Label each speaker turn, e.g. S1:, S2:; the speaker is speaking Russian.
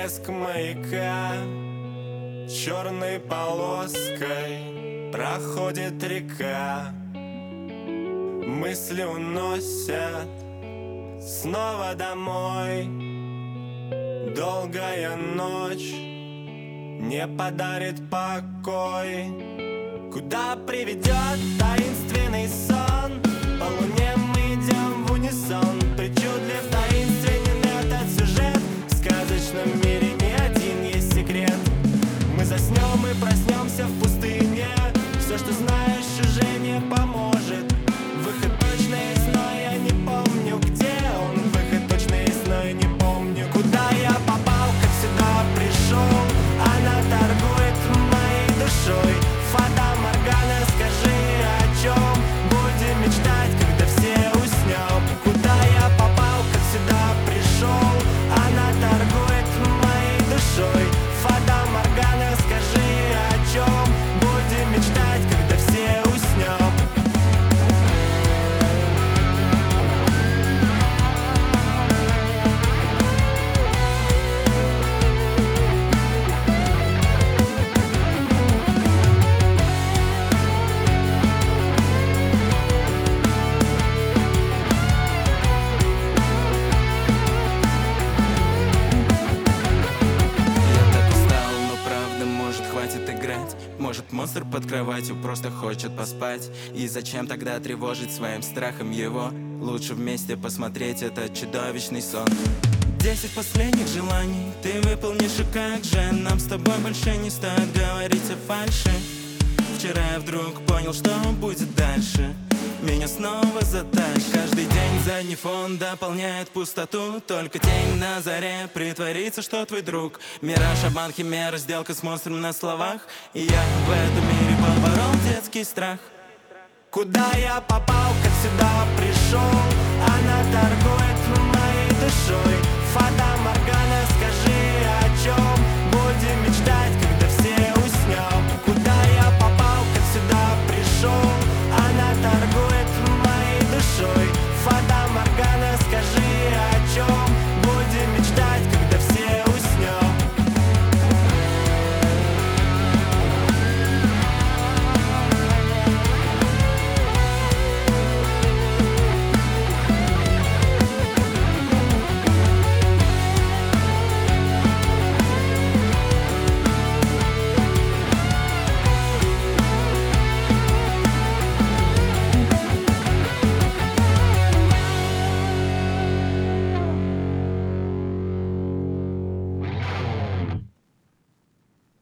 S1: Блеск маяка черной полоской проходит река. Мысли уносят снова домой. Долгая ночь не подарит покой. Куда приведет таинственный сон? По луне мы идем в унисон. Причудлив, таинственен этот сюжет. В сказочном мире не один есть секрет. Мы заснем и проснемся в пустыне. Все, что знаешь, уже не поможет. Выход точно есть, но я не помню, где он. Выход точно есть, но я не помню, куда я попал, как сюда пришел. Она торгует моей душой. Фата Моргана, скажи, о чем будем мечтать, когда все уснем. Куда я попал, как сюда пришел. Она торгует моей душой. Фата Моргана, скажи, о чем будем мечтать, когда все уснем.
S2: Может, монстр под кроватью просто хочет поспать. И зачем тогда тревожить своим страхом его? Лучше вместе посмотреть этот чудовищный сон. 10 последних желаний ты выполнишь, и как же нам с тобой больше не стоит говорить о фальши. Вчера я вдруг понял, что будет дальше. Меня снова затащит. Каждый день задний фон дополняет пустоту. Только тень на заре притворится, что твой друг. Мираж, обман, химера, сделка с монстром на словах. И я в этом мире поборол детский страх.
S1: Куда я попал, как сюда пришел. Она торгует